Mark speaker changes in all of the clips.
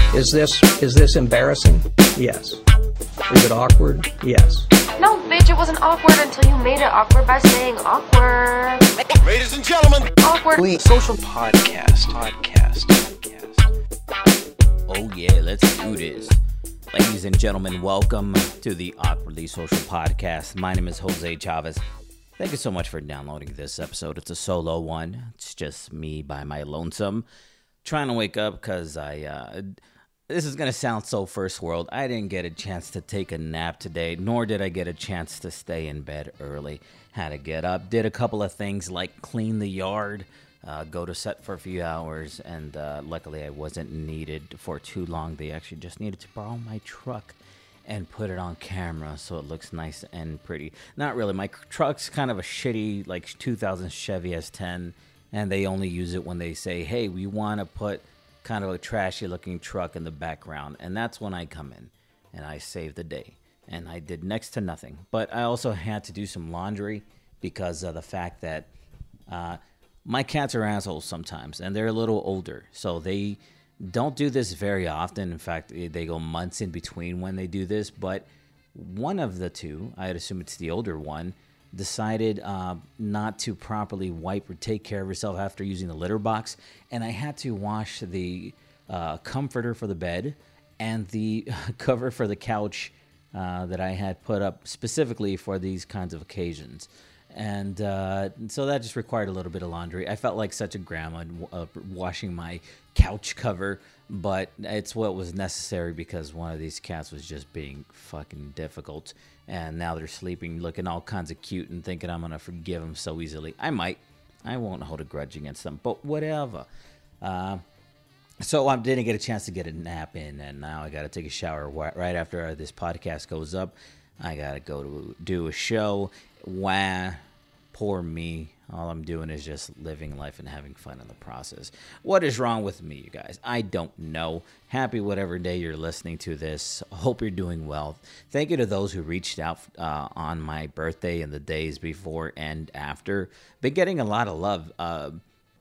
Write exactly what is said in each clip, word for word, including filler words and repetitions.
Speaker 1: Is this is this embarrassing? Yes. Is it awkward? Yes.
Speaker 2: No, bitch, it wasn't awkward until you made it awkward by saying awkward.
Speaker 3: Ladies and gentlemen,
Speaker 2: Awkward.
Speaker 4: We social podcast. Podcast. Podcast.
Speaker 5: Oh yeah, let's do this. Ladies and gentlemen, welcome to the Awkwardly Social Podcast. My name is Jose Chavez. Thank you so much for downloading this episode. It's a solo one. It's just me by my lonesome. Trying to wake up because I, uh, this is going to sound so first world. I didn't get a chance to take a nap today, nor did I get a chance to stay in bed early. Had to get up, did a couple of things like clean the yard, uh, go to set for a few hours, and uh, luckily I wasn't needed for too long. They actually just needed to borrow my truck and put it on camera so it looks nice and pretty. Not really. My truck's kind of a shitty, like, two thousand Chevy S ten, and they only use it when they say, hey, we want to put kind of a trashy-looking truck in the background, and that's when I come in, and I save the day. And I did next to nothing. But I also had to do some laundry because of the fact that uh, my cats are assholes sometimes, and they're a little older, so they don't do this very often. In fact, they go months in between when they do this, but one of the two, I'd assume it's the older one, decided uh, not to properly wipe or take care of herself after using the litter box, and I had to wash the uh, comforter for the bed and the cover for the couch uh, that I had put up specifically for these kinds of occasions. And uh, so that just required a little bit of laundry. I felt like such a grandma uh, washing my couch cover, but it's what was necessary because one of these cats was just being fucking difficult. And now they're sleeping, looking all kinds of cute and thinking I'm going to forgive them so easily. I might. I won't hold a grudge against them, but whatever. Uh, so I didn't get a chance to get a nap in, and now I got to take a shower right after this podcast goes up. I got to go to do a show. Wah, poor me. All I'm doing is just living life and having fun in the process. What is wrong with me, you guys? I don't know. Happy whatever day you're listening to this. Hope you're doing well. Thank you to those who reached out uh, on my birthday and the days before and after. Been getting a lot of love. Uh,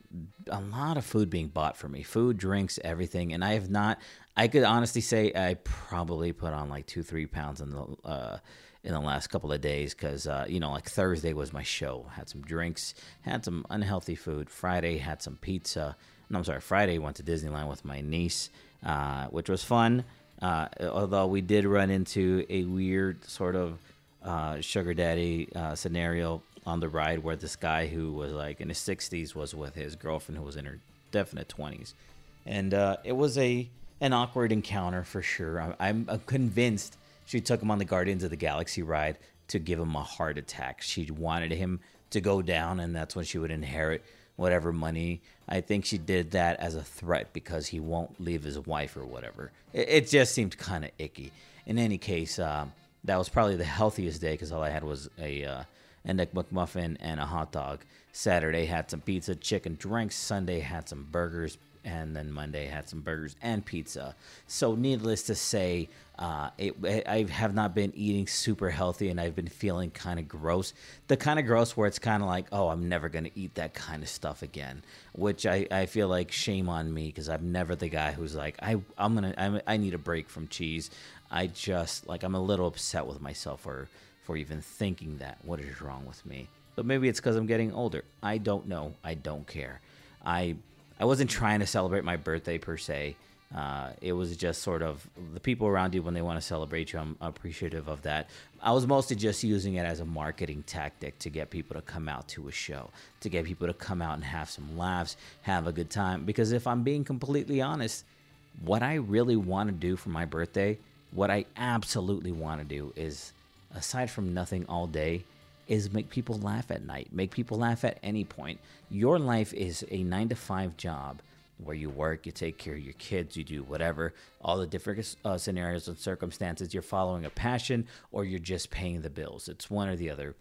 Speaker 5: a lot of food being bought for me. Food, drinks, everything. And I have not, I could honestly say I probably put on like two, three pounds in the uh in the last couple of days because, uh, you know, like Thursday was my show. Had some drinks, had some unhealthy food. Friday had some pizza. No, I'm sorry, Friday went to Disneyland with my niece, uh, which was fun. Uh, although we did run into a weird sort of uh, sugar daddy uh, scenario on the ride where this guy who was like in his sixties was with his girlfriend who was in her definite twenties. And uh, it was a an awkward encounter for sure. I, I'm, I'm convinced she took him on the Guardians of the Galaxy ride to give him a heart attack. She wanted him to go down, and that's when she would inherit whatever money. I think she did that as a threat because he won't leave his wife or whatever. It, it just seemed kind of icky. In any case, uh, that was probably the healthiest day because all I had was a uh, Egg McMuffin and a hot dog. Saturday had some pizza, chicken, drinks. Sunday had some burgers. And then Monday had some burgers and pizza. So needless to say, uh, it, I have not been eating super healthy, and I've been feeling kind of gross. The kind of gross where it's kind of like, oh, I'm never going to eat that kind of stuff again, which I, I feel like shame on me because I'm never the guy who's like, I, I'm gonna, I'm, I need a break from cheese. I just, like, I'm a little upset with myself for, for even thinking that. What is wrong with me? But maybe it's because I'm getting older. I don't know. I don't care. I... I wasn't trying to celebrate my birthday per se. Uh, it was just sort of the people around you when they want to celebrate you. I'm appreciative of that. I was mostly just using it as a marketing tactic to get people to come out to a show, to get people to come out and have some laughs, have a good time. Because if I'm being completely honest, what I really want to do for my birthday, what I absolutely want to do is, aside from nothing all day, is make people laugh at night, make people laugh at any point. Your life is a nine to five job where you work, you take care of your kids, you do whatever, all the different uh, scenarios and circumstances. You're following a passion or you're just paying the bills. It's one or the other.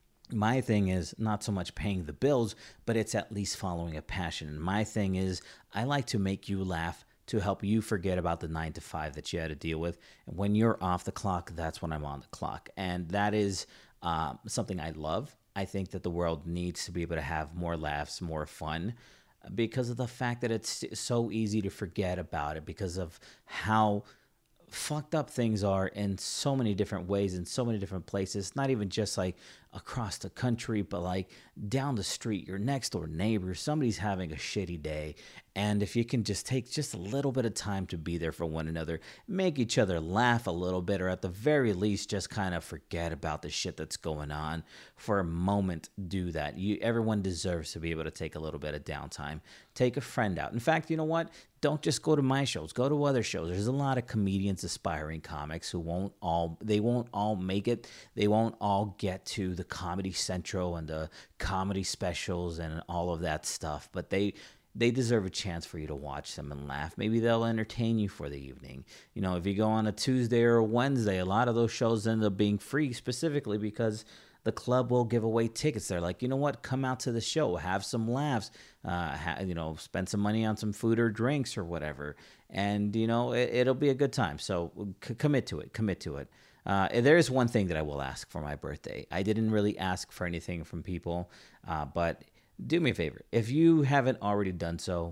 Speaker 5: My thing is not so much paying the bills, but it's at least following a passion. And my thing is I like to make you laugh to help you forget about the nine to five that you had to deal with. And when you're off the clock, that's when I'm on the clock. And that is um, something I love. I think that the world needs to be able to have more laughs, more fun. because of the fact that it's so easy to forget about it because of how fucked up things are in so many different ways in so many different places. Not even just like across the country, but like down the street, your next door neighbor, somebody's having a shitty day. And if you can just take just a little bit of time to be there for one another, make each other laugh a little bit, or at the very least, just kind of forget about the shit that's going on for a moment, do that. You, everyone deserves to be able to take a little bit of downtime. Take a friend out. In fact, you know what? Don't just go to my shows. Go to other shows. There's a lot of comedians, aspiring comics who won't all, they won't all make it. They won't all get to the Comedy Central and the comedy specials and all of that stuff, but they they deserve a chance for you to watch them and laugh. Maybe they'll entertain you for the evening. You know, if you go on a Tuesday or a Wednesday, a lot of those shows end up being free specifically because the club will give away tickets. They're like, you know what, come out to the show, have some laughs, uh, ha- you know, spend some money on some food or drinks or whatever. And, you know, it, it'll be a good time. So c- commit to it, commit to it. Uh, there is one thing that I will ask for my birthday. I didn't really ask for anything from people, uh, but do me a favor. If you haven't already done so,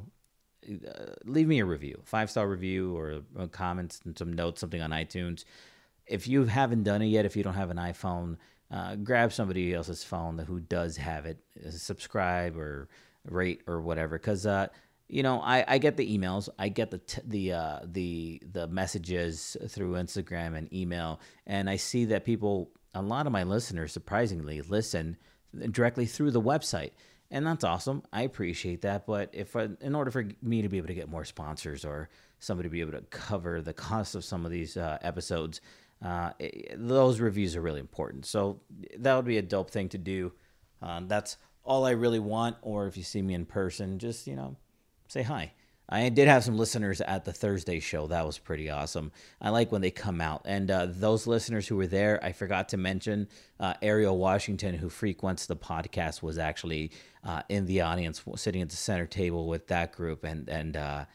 Speaker 5: uh, leave me a review, five-star review or a comment and some notes, something on iTunes. If you haven't done it yet, if you don't have an iPhone, uh, grab somebody else's phone who does have it, uh, subscribe or rate or whatever, because uh, you know, I, I get the emails, I get the t- the uh, the the messages through Instagram and email, and I see that people, a lot of my listeners, surprisingly, listen directly through the website, and that's awesome. I appreciate that, but if I, in order for me to be able to get more sponsors or somebody to be able to cover the cost of some of these uh, episodes, uh, it, those reviews are really important. So that would be a dope thing to do. Um, that's all I really want. Or if you see me in person, just, you know, say hi. I did have some listeners at the Thursday show. That was pretty awesome. I like when they come out. And uh, those listeners who were there, I forgot to mention uh, Ariel Washington, who frequents the podcast, was actually uh, in the audience, sitting at the center table with that group. And and uh,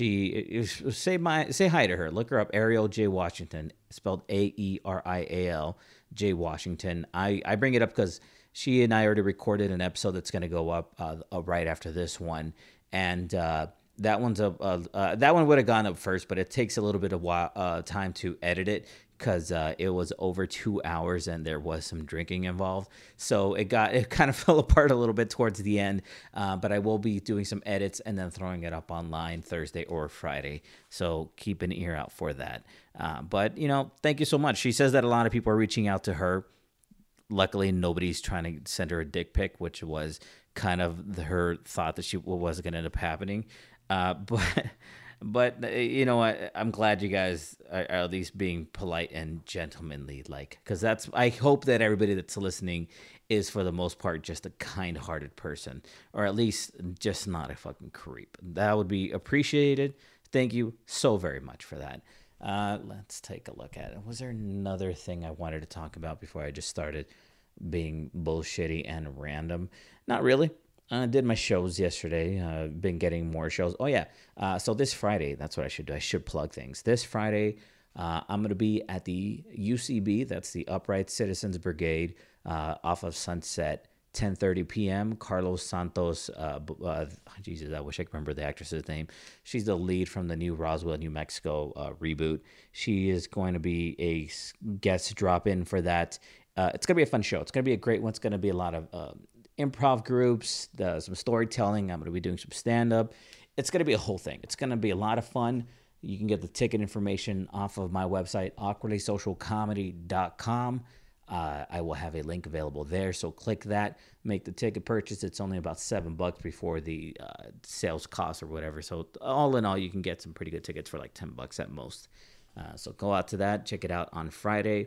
Speaker 5: she say my say hi to her. Look her up, Ariel J. Washington, spelled A E R I A L J. Washington. I, I bring it up because she and I already recorded an episode that's going to go up uh, uh, right after this one. And uh, that one's a uh, uh, that one would have gone up first, but it takes a little bit of while, uh, time to edit it because uh, it was over two hours and there was some drinking involved. So it got it kind of fell apart a little bit towards the end. Uh, but I will be doing some edits and then throwing it up online Thursday or Friday. So keep an ear out for that. Uh, but you know, thank you so much. She says that a lot of people are reaching out to her. Luckily, nobody's trying to send her a dick pic, which was kind of the, her thought that she was going to end up happening. Uh, but, but you know, I, I'm glad you guys are, are at least being polite and gentlemanly, like, because that's, I hope that everybody that's listening is for the most part just a kind-hearted person, or at least just not a fucking creep. That would be appreciated. Thank you so very much for that. Uh, let's take a look at it. Was there another thing I wanted to talk about before I just started being bullshitty and random? Not really. I uh, did my shows yesterday. Uh, been getting more shows. Oh, yeah. Uh, so this Friday, that's what I should do. I should plug things. This Friday, uh, I'm going to be at the U C B. That's the Upright Citizens Brigade uh, off of Sunset, ten thirty p.m. Carlos Santos. Uh, uh, Jesus, I wish I could remember the actress's name. She's the lead from the new Roswell, New Mexico uh, reboot. She is going to be a guest drop-in for that. Uh, it's going to be a fun show. It's going to be a great one. It's going to be a lot of uh, improv groups, the, some storytelling. I'm going to be doing some stand-up. It's going to be a whole thing. It's going to be a lot of fun. You can get the ticket information off of my website, awkwardly social comedy dot com. Uh, I will have a link available there, so click that, make the ticket purchase. It's only about seven bucks before the uh, sales cost or whatever. So all in all, you can get some pretty good tickets for like ten bucks at most. Uh, so go out to that, check it out on Friday.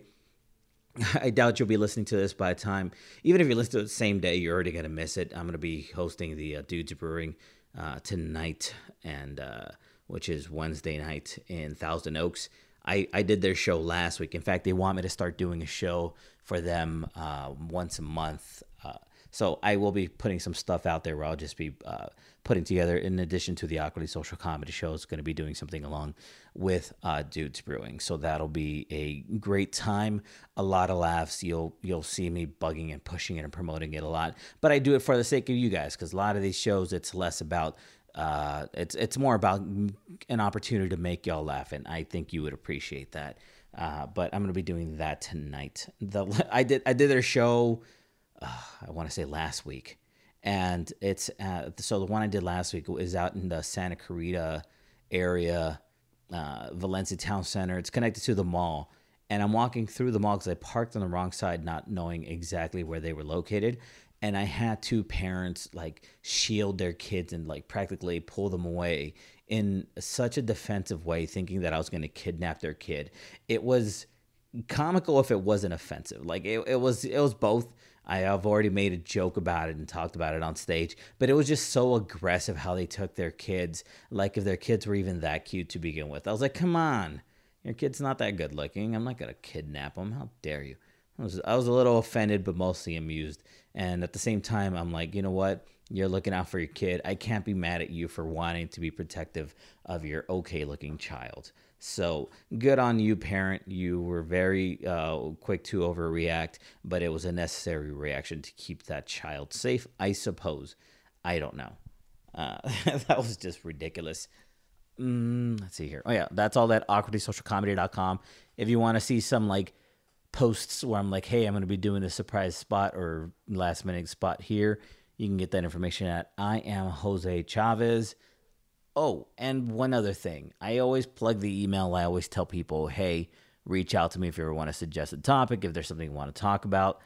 Speaker 5: I doubt you'll be listening to this by the time, even if you listen to it the same day, you're already going to miss it. I'm going to be hosting the uh, Dudes Brewing uh, tonight, and uh, which is Wednesday night in Thousand Oaks. I, I did their show last week. In fact, they want me to start doing a show for them uh, once a month, uh, So I will be putting some stuff out there where I'll just be uh, putting together, in addition to the Awkwardly Social Comedy Show, it's going to be doing something along with uh, Dudes Brewing. So that'll be a great time, a lot of laughs. You'll you'll see me bugging and pushing it and promoting it a lot. But I do it for the sake of you guys, because a lot of these shows, it's less about, uh, it's it's more about an opportunity to make y'all laugh, and I think you would appreciate that. Uh, but I'm going to be doing that tonight. The I did I did their show, uh, I want to say last week. And it's uh, so the one I did last week is out in the Santa Clarita area, uh, Valencia Town Center. It's connected to the mall. And I'm walking through the mall because I parked on the wrong side, not knowing exactly where they were located. And I had two parents like shield their kids and like practically pull them away in such a defensive way, thinking that I was going to kidnap their kid. It was comical if it wasn't offensive. Like it, it was, it was both. I have already made a joke about it and talked about it on stage, but it was just so aggressive how they took their kids, like if their kids were even that cute to begin with. I was like, come on, your kid's not that good looking. I'm not going to kidnap them. How dare you? I was, I was a little offended, but mostly amused. And at the same time, I'm like, you know what? You're looking out for your kid. I can't be mad at you for wanting to be protective of your okay looking child. So good on you, parent. You were very uh, quick to overreact, but it was a necessary reaction to keep that child safe, I suppose. I don't know. Uh, that was just ridiculous. Mm, let's see here. Oh, yeah, that's all at awkwardly social comedy dot com. If you want to see some like posts where I'm like, hey, I'm going to be doing a surprise spot or last minute spot here, you can get that information at I am Jose Chavez. Oh, and one other thing. I always plug the email. I always tell people, hey, reach out to me if you ever want to suggest a topic, if there's something you want to talk about.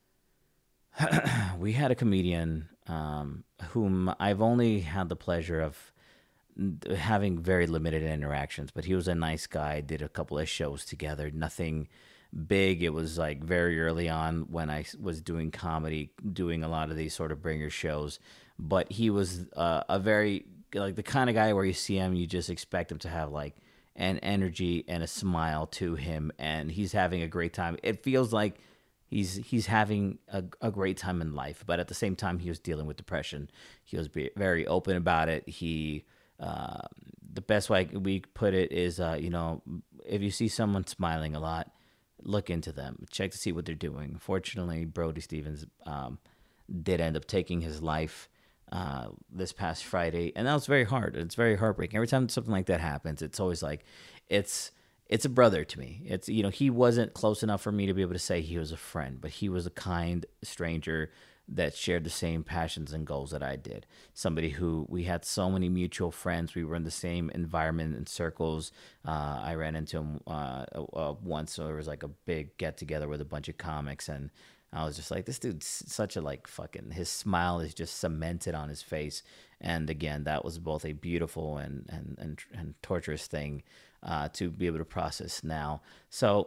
Speaker 5: We had a comedian um, whom I've only had the pleasure of having very limited interactions, but he was a nice guy, did a couple of shows together, nothing big. It was like very early on when I was doing comedy, doing a lot of these sort of bringer shows, but he was uh, a very... like the kind of guy where you see him, you just expect him to have like an energy and a smile to him, and he's having a great time. It feels like he's he's having a, a great time in life, but at the same time, he was dealing with depression. He was be, very open about it. He, uh, the best way we put it is, uh, you know, if you see someone smiling a lot, look into them, check to see what they're doing. Fortunately, Brody Stevens um, did end up taking his life Uh, this past Friday, and that was very hard. It's very heartbreaking. Every time something like that happens, it's always like, it's it's a brother to me. It's, you know, he wasn't close enough for me to be able to say he was a friend, but he was a kind stranger that shared the same passions and goals that I did. Somebody who we had so many mutual friends. We were in the same environment and circles. Uh, I ran into him uh, uh, once, so there was like a big get together with a bunch of comics, and I was just like, this dude's such a like fucking, his smile is just cemented on his face. And again, that was both a beautiful and and and, and torturous thing uh, to be able to process now. So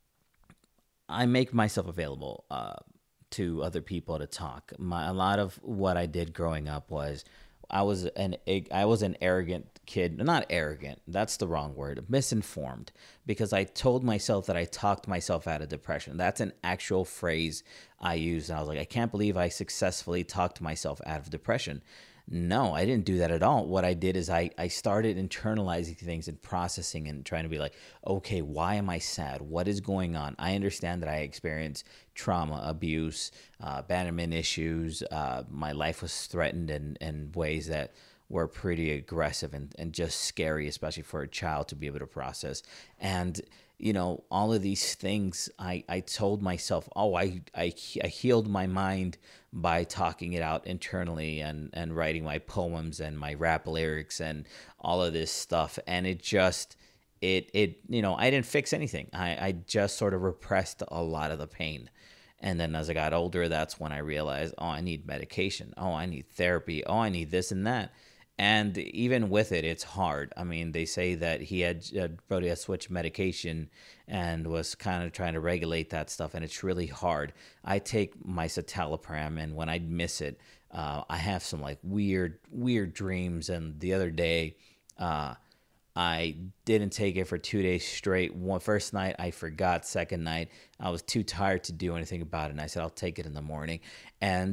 Speaker 5: I make myself available uh, to other people to talk. My, a lot of what I did growing up was I was an I was an arrogant kid. Not arrogant, that's the wrong word. Misinformed, because I told myself that I talked myself out of depression. That's an actual phrase I used, and I was like, I can't believe I successfully talked myself out of depression. No, I didn't do that at all. What I did is I, I started internalizing things and processing and trying to be like, okay, why am I sad? What is going on? I understand that I experienced trauma, abuse, uh, abandonment issues. Uh, my life was threatened in, in ways that were pretty aggressive and, and just scary, especially for a child to be able to process. And, you know, all of these things, I, I told myself, oh, I, I, I healed my mind by talking it out internally and, and writing my poems and my rap lyrics and all of this stuff. And it just, it, it, you know, I didn't fix anything. I, I just sort of repressed a lot of the pain. And then as I got older, that's when I realized, oh, I need medication. Oh, I need therapy. Oh, I need this and that. And even with it, it's hard. I mean, they say that he had, uh, Brody had switched medication and was kind of trying to regulate that stuff, and it's really hard. I take my citalopram, and when I miss it, uh, I have some like weird, weird dreams. And the other day, uh, I didn't take it for two days straight. One first night, I forgot. Second night, I was too tired to do anything about it, and I said, I'll take it in the morning. And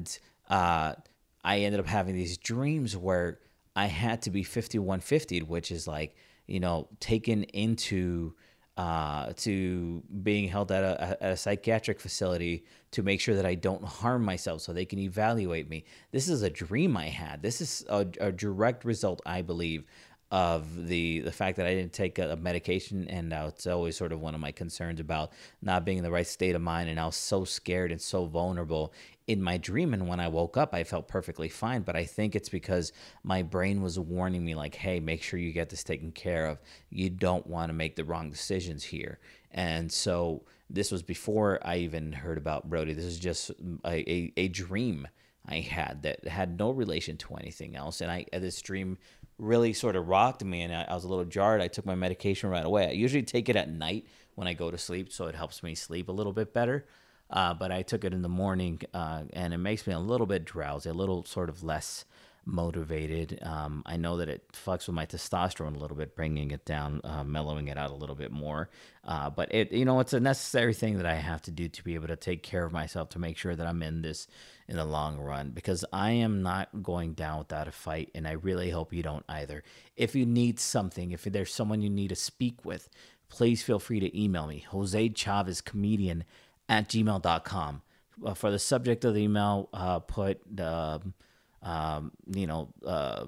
Speaker 5: uh, I ended up having these dreams where I had to be fifty-one fifty, which is like, you know, taken into uh, to being held at a, at a psychiatric facility to make sure that I don't harm myself so they can evaluate me. This is a dream I had. This is a, a direct result, I believe, of the the fact that I didn't take a, a medication, and uh, it's always sort of one of my concerns about not being in the right state of mind, and I was so scared and so vulnerable in my dream. And when I woke up, I felt perfectly fine, but I think it's because my brain was warning me like, hey, make sure you get this taken care of. You don't want to make the wrong decisions here. And so this was before I even heard about Brody. This is just a, a, a dream I had that had no relation to anything else. And I this dream really sort of rocked me, and I, I was a little jarred. I took my medication right away. I usually take it at night when I go to sleep, so it helps me sleep a little bit better. Uh, but I took it in the morning, uh, and it makes me a little bit drowsy, a little sort of less motivated. Um, I know that it fucks with my testosterone a little bit, bringing it down, uh, mellowing it out a little bit more. Uh, but it, you know, it's a necessary thing that I have to do to be able to take care of myself, to make sure that I'm in this in the long run, because I am not going down without a fight, and I really hope you don't either. If you need something, if there's someone you need to speak with, please feel free to email me, Jose Chavez Comedian at gmail dot com. Uh, for the subject of the email, uh, put, uh, um, you know, uh,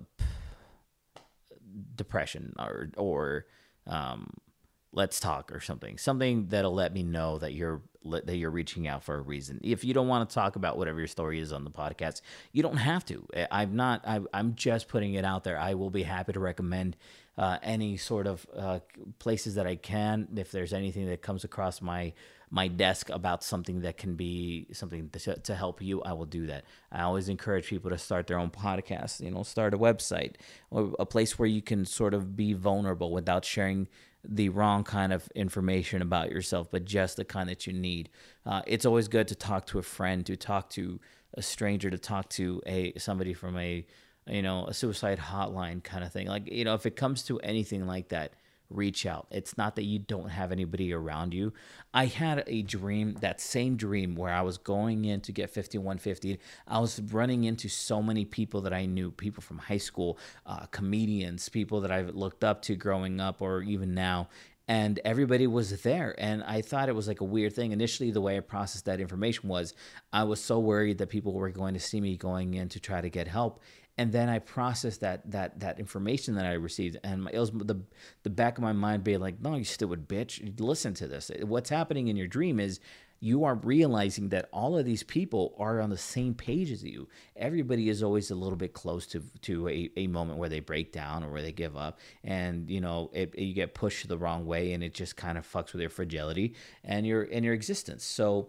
Speaker 5: depression or, or um, let's talk or something, something that'll let me know that you're, that you're reaching out for a reason. If you don't want to talk about whatever your story is on the podcast, you don't have to. I'm not, I, I'm just putting it out there. I will be happy to recommend uh, any sort of uh, places that I can. If there's anything that comes across my my desk about something that can be something to, to help you, I will do that. I always encourage people to start their own podcast, you know, start a website, or a place where you can sort of be vulnerable without sharing the wrong kind of information about yourself, but just the kind that you need. Uh, it's always good to talk to a friend, to talk to a stranger, to talk to a somebody from a, you know, a suicide hotline kind of thing. Like, you know, if it comes to anything like that, reach out. It's not that you don't have anybody around you. I had a dream, that same dream, where I was going in to get fifty-one fifty. I was running into so many people that I knew, people from high school, uh, comedians, people that I've looked up to growing up or even now. And everybody was there. And I thought it was like a weird thing. Initially, the way I processed that information was I was so worried that people were going to see me going in to try to get help. And then I processed that that that information that I received, and it was the the back of my mind being like, "No, you stupid bitch! Listen to this. What's happening in your dream is you are realizing that all of these people are on the same page as you. Everybody is always a little bit close to to a, a moment where they break down or where they give up, and you know it, you get pushed the wrong way, and it just kind of fucks with your fragility and your and your existence." So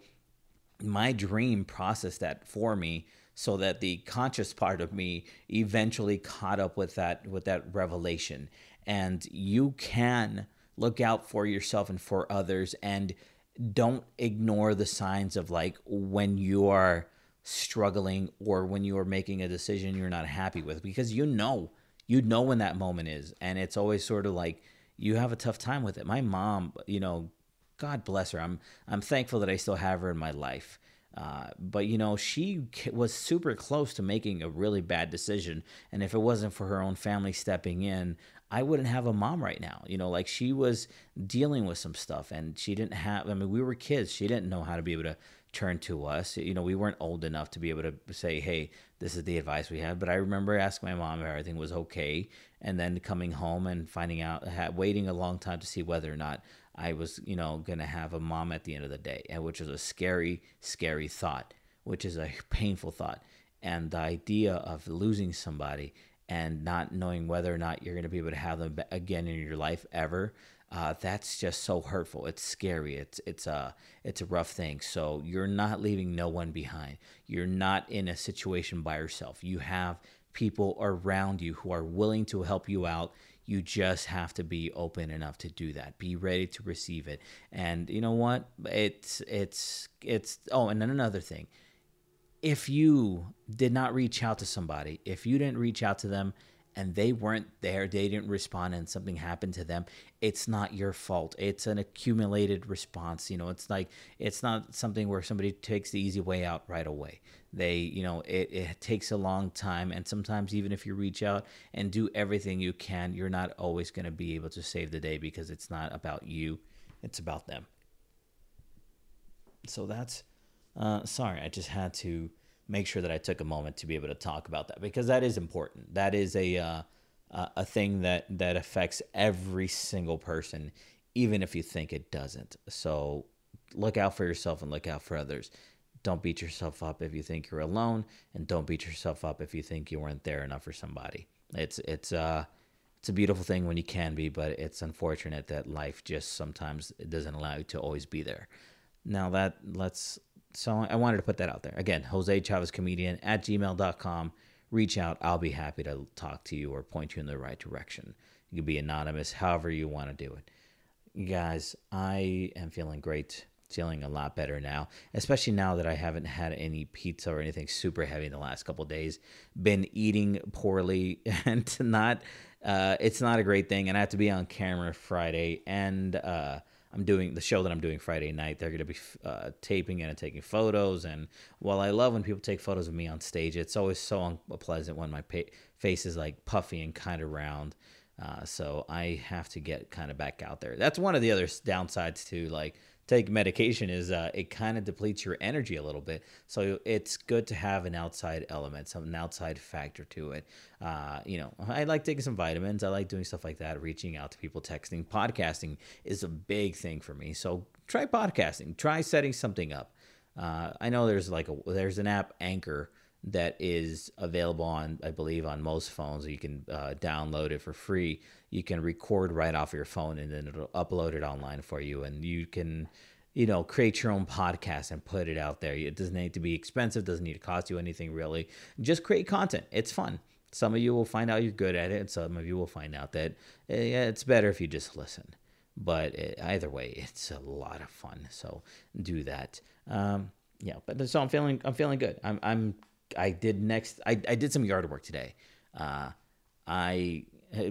Speaker 5: my dream processed that for me, so that the conscious part of me eventually caught up with that with that revelation. And you can look out for yourself and for others, and don't ignore the signs of like when you are struggling or when you are making a decision you're not happy with, because you know, you know when that moment is, and it's always sort of like you have a tough time with it. My mom, you know, God bless her. I'm I'm thankful that I still have her in my life. Uh, but, you know, she was super close to making a really bad decision. And if it wasn't for her own family stepping in, I wouldn't have a mom right now. You know, like she was dealing with some stuff, and she didn't have, I mean, we were kids. She didn't know how to be able to turn to us. You know, we weren't old enough to be able to say, hey, this is the advice we have. But I remember asking my mom if everything was okay, and then coming home and finding out, waiting a long time to see whether or not I was, you know, going to have a mom at the end of the day, and which was a scary, scary thought, which is a painful thought. And the idea of losing somebody and not knowing whether or not you're going to be able to have them again in your life ever, uh, that's just so hurtful. It's scary. It's it's a it's a rough thing. So you're not leaving no one behind. You're not in a situation by yourself. You have people around you who are willing to help you out. You just have to be open enough to do that. Be ready to receive it. And you know what? It's it's it's oh, and then another thing. If you did not reach out to somebody, if you didn't reach out to them and they weren't there, they didn't respond, and something happened to them, it's not your fault. It's an accumulated response. You know, it's like, it's not something where somebody takes the easy way out right away. They, you know, it, it takes a long time. And sometimes even if you reach out and do everything you can, you're not always going to be able to save the day, because it's not about you. It's about them. So that's, uh, sorry, I just had to make sure that I took a moment to be able to talk about that, because that is important. That is a uh, a thing that, that affects every single person, even if you think it doesn't. So look out for yourself and look out for others. Don't beat yourself up if you think you're alone, and don't beat yourself up if you think you weren't there enough for somebody. It's it's uh it's a beautiful thing when you can be, but it's unfortunate that life just sometimes it doesn't allow you to always be there. Now that let's so I wanted to put that out there. Again, Jose Chavez Comedian at gmail dot com. Reach out. I'll be happy to talk to you or point you in the right direction. You can be anonymous, however you want to do it. You guys, I am feeling great. Feeling a lot better now, especially now that I haven't had any pizza or anything super heavy in the last couple of days. Been eating poorly, and not uh, it's not a great thing. And I have to be on camera Friday, and uh, I'm doing the show that I'm doing Friday night. They're going to be uh, taping and taking photos. And while I love when people take photos of me on stage, it's always so unpleasant when my pa- face is like puffy and kind of round. Uh, so I have to get kind of back out there. That's one of the other downsides to like take medication is uh, it kind of depletes your energy a little bit. So it's good to have an outside element, some an outside factor to it. Uh, you know, I like taking some vitamins. I like doing stuff like that, reaching out to people, texting. Podcasting is a big thing for me. So try podcasting. Try setting something up. Uh, I know there's like a there's an app, Anchor, that is available on, I believe, on most phones. You can uh, download it for free. You can record right off your phone, and then it'll upload it online for you. And you can, you know, create your own podcast and put it out there. It doesn't need to be expensive. Doesn't need to cost you anything, really. Just create content. It's fun. Some of you will find out you're good at it, and some of you will find out that uh, yeah, it's better if you just listen. But it, either way, it's a lot of fun. So do that. Um, yeah, but so I'm feeling, I'm feeling good. I'm, I'm. I did next. I, I did some yard work today. Uh, I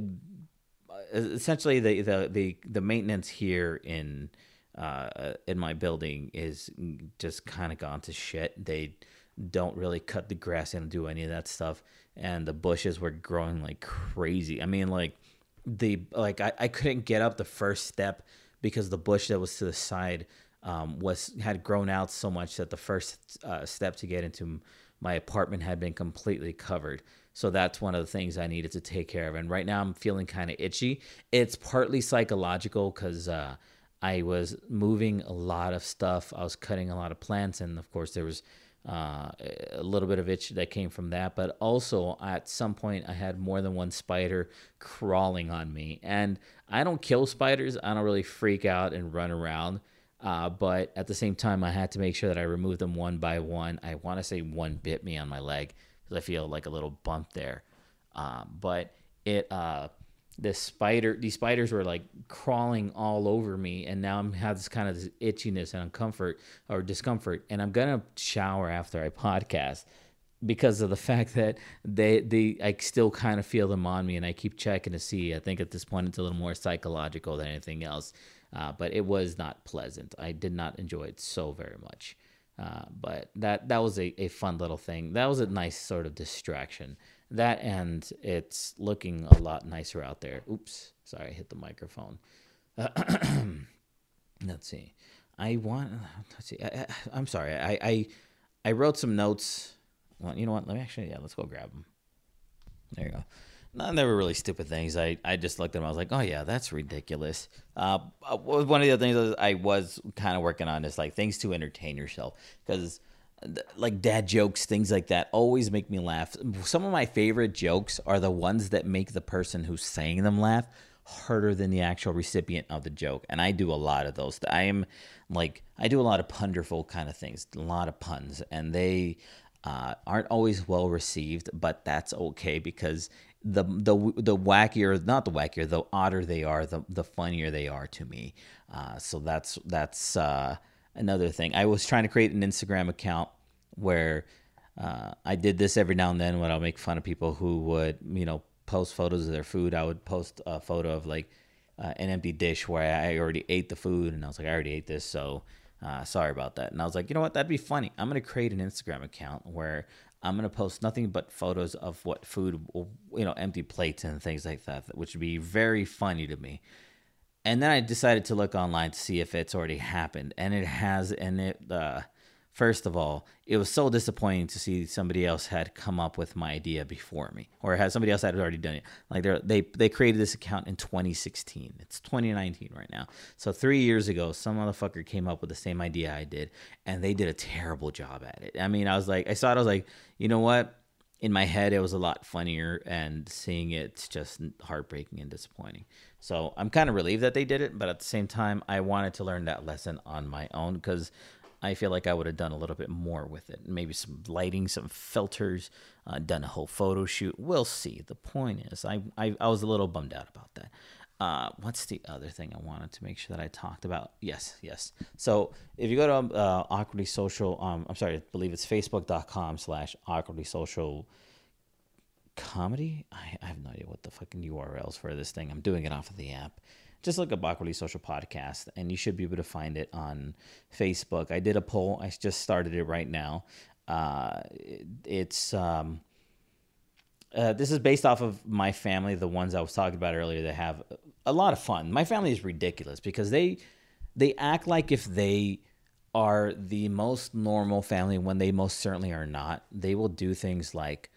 Speaker 5: essentially the, the the the maintenance here in uh, in my building is just kind of gone to shit. They don't really cut the grass and do any of that stuff, and the bushes were growing like crazy. I mean, like the like I, I couldn't get up the first step because the bush that was to the side um, was had grown out so much that the first uh, step to get into my apartment had been completely covered. So that's one of the things I needed to take care of. And right now I'm feeling kind of itchy. It's partly psychological because uh, I was moving a lot of stuff. I was cutting a lot of plants. And of course there was uh, a little bit of itch that came from that. But also at some point I had more than one spider crawling on me. And I don't kill spiders. I don't really freak out and run around. Uh, but at the same time, I had to make sure that I removed them one by one. I want to say one bit me on my leg because I feel like a little bump there. Um, but it, uh, the spider, these spiders were like crawling all over me, and now I'm have this kind of this itchiness and uncomfort or discomfort. And I'm gonna shower after I podcast because of the fact that they, they, I still kind of feel them on me, and I keep checking to see. I think at this point it's a little more psychological than anything else. Uh, but it was not pleasant. I did not enjoy it so very much. Uh, but that that was a, a fun little thing. That was a nice sort of distraction. That and it's looking a lot nicer out there. Oops, sorry, I hit the microphone. Uh, let's see. I want. Let's see. I, I, I'm sorry. I, I I wrote some notes. Well, you know what? Let me actually. Yeah, let's go grab them. There you go. No, they were really stupid things. I, I just looked at them. I was like, oh, yeah, that's ridiculous. Uh, one of the other things I was kind of working on is like things to entertain yourself. Because like dad jokes, things like that always make me laugh. Some of my favorite jokes are the ones that make the person who's saying them laugh harder than the actual recipient of the joke. And I do a lot of those. I am like, I do a lot of punderful kind of things, a lot of puns. And they uh, aren't always well received, but that's okay because the the the wackier, not the wackier, the odder they are, the the funnier they are to me. Uh, so that's that's uh, another thing. I was trying to create an Instagram account where uh, I did this every now and then when I'll make fun of people who would, you know, post photos of their food. I would post a photo of like uh, an empty dish where I already ate the food, and I was like, I already ate this, so uh, sorry about that. And I was like, you know what, that'd be funny. I'm gonna create an Instagram account where I'm gonna post nothing but photos of what food, you know, empty plates and things like that, which would be very funny to me. And then I decided to look online to see if it's already happened, and it has. And it, uh, first of all, it was so disappointing to see somebody else had come up with my idea before me, or had somebody else had already done it. Like they they created this account in twenty sixteen. It's twenty nineteen right now. So three years ago, some motherfucker came up with the same idea I did, and they did a terrible job at it. I mean, I was like, I saw it, I was like, you know what? In my head, it was a lot funnier, and seeing it's just heartbreaking and disappointing. So I'm kind of relieved that they did it, but at the same time, I wanted to learn that lesson on my own, because I feel like I would have done a little bit more with it. Maybe some lighting, some filters, uh, done a whole photo shoot. We'll see. The point is, I I, I was a little bummed out about that. Uh, what's the other thing I wanted to make sure that I talked about? Yes, yes. So if you go to uh, Awkwardly Social, um, I'm sorry, I believe it's facebook.com slash Awkwardly Social Comedy. I, I have no idea what the fucking U R Ls for this thing. I'm doing it off of the app. Just look up Awkwardly Social Podcast, and you should be able to find it on Facebook. I did a poll. I just started it right now. Uh, it, it's... Um, Uh, this is based off of my family, the ones I was talking about earlier that have a lot of fun. My family is ridiculous because they they act like if they are the most normal family when they most certainly are not. They will do things like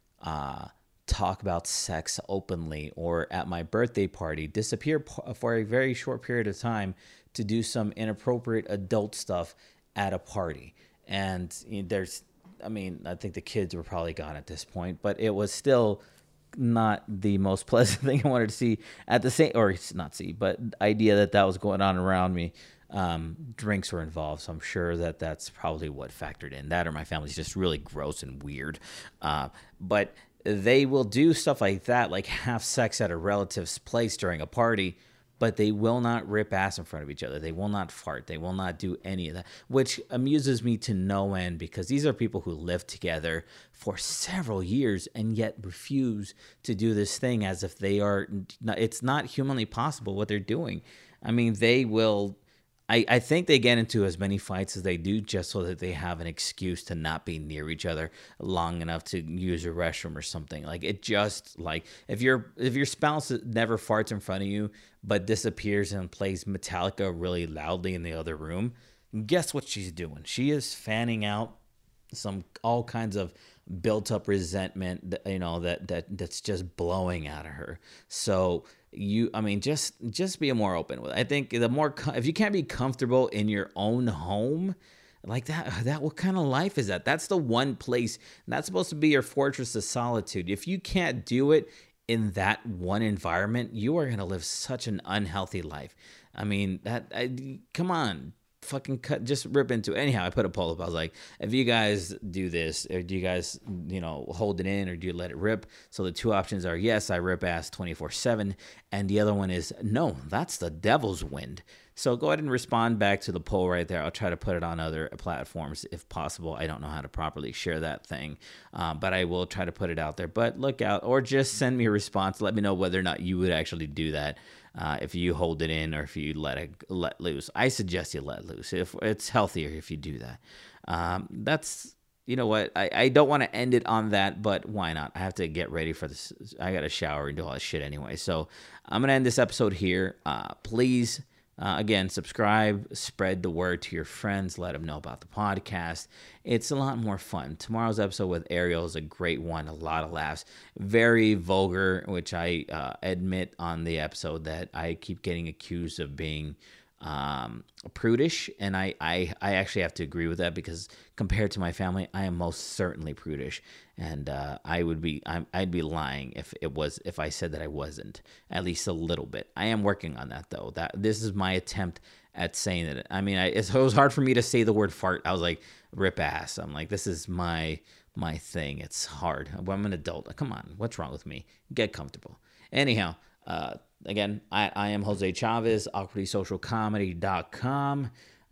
Speaker 5: uh, talk about sex openly, or at my birthday party, disappear p- for a very short period of time to do some inappropriate adult stuff at a party. And you know, there's... I mean, I think the kids were probably gone at this point, but it was still not the most pleasant thing I wanted to see at the same, or not see, but idea that that was going on around me. Um, drinks were involved, so I'm sure that that's probably what factored in. That, or my family's just really gross and weird. Uh, but they will do stuff like that, like have sex at a relative's place during a party, but they will not rip ass in front of each other. They will not fart. They will not do any of that, which amuses me to no end, because these are people who live together for several years and yet refuse to do this thing as if they are, it's not humanly possible what they're doing. I mean, they will, I, I think they get into as many fights as they do just so that they have an excuse to not be near each other long enough to use a restroom or something. Like, it just, like, if your if your spouse never farts in front of you but disappears and plays Metallica really loudly in the other room, guess what she's doing? She is fanning out some all kinds of built up resentment, that, you know, that that that's just blowing out of her. So you, I mean, just just be more open with it. I think the more, if you can't be comfortable in your own home, like that, that what kind of life is that? That's the one place, that's supposed to be your fortress of solitude. If you can't do it in that one environment, you are going to live such an unhealthy life. I mean, that, I, come on, fucking cut, just rip into it. Anyhow, I put a poll up. I was like, if you guys do this, or do you guys, you know, hold it in, or do you let it rip? So the two options are, yes, I rip ass twenty-four seven. And the other one is, no, that's the devil's wind. So go ahead and respond back to the poll right there. I'll try to put it on other platforms if possible. I don't know how to properly share that thing, uh, but I will try to put it out there. But look out, or just send me a response. Let me know whether or not you would actually do that. Uh, if you hold it in, or if you let it let loose. I suggest you let loose. If it's healthier if you do that. Um, that's, you know what, I, I don't want to end it on that, but why not? I have to get ready for this. I got to shower and do all that shit anyway. So I'm going to end this episode here. Uh, please, uh, again, subscribe, spread the word to your friends, let them know about the podcast. It's a lot more fun. Tomorrow's episode with Ariel is a great one, a lot of laughs. Very vulgar, which I uh, admit on the episode that I keep getting accused of being um, prudish, and I, I, I actually have to agree with that, because compared to my family, I am most certainly prudish, and uh, I would be I'm, I'd be lying if it was if I said that I wasn't, at least a little bit. I am working on that, though. That this is my attempt at saying it. I mean, I, it was hard for me to say the word fart. I was like, rip ass. I'm like, this is my my thing. It's hard. I'm an adult. Come on, what's wrong with me? Get comfortable. Anyhow, uh, again, I, I am Jose Chavez, awkwardly social comedy dot com.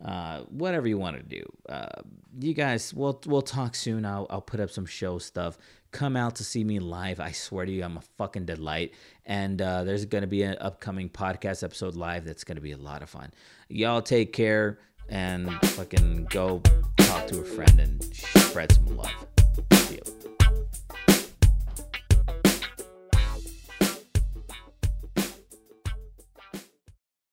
Speaker 5: uh, whatever you want to do. Uh, you guys, we'll we'll talk soon. I'll I'll put up some show stuff. Come out to see me live. I swear to you, I'm a fucking delight. And uh, there's gonna be an upcoming podcast episode live that's gonna be a lot of fun. Y'all take care and fucking go talk to a friend and spread some love. See you.